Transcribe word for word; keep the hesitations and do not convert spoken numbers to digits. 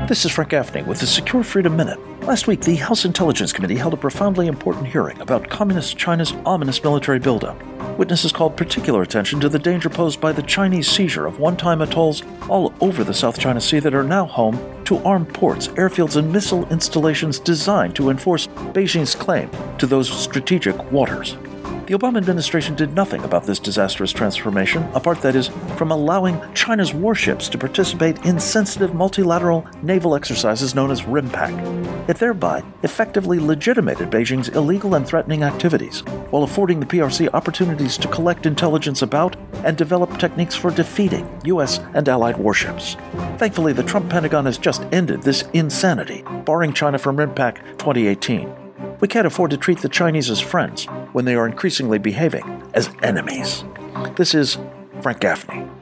This is Frank Gaffney with the Secure Freedom Minute. Last week, the House Intelligence Committee held a profoundly important hearing about Communist China's ominous military buildup. Witnesses called particular attention to the danger posed by the Chinese seizure of one-time atolls all over the South China Sea that are now home to armed ports, airfields, and missile installations designed to enforce Beijing's claim to those strategic waters. The Obama administration did nothing about this disastrous transformation, apart, that is, from allowing China's warships to participate in sensitive multilateral naval exercises known as RIMPAC. It thereby effectively legitimated Beijing's illegal and threatening activities, while affording the P R C opportunities to collect intelligence about and develop techniques for defeating U S and allied warships. Thankfully, the Trump Pentagon has just ended this insanity, barring China from RIMPAC twenty eighteen. We can't afford to treat the Chinese as friends when they are increasingly behaving as enemies. This is Frank Gaffney.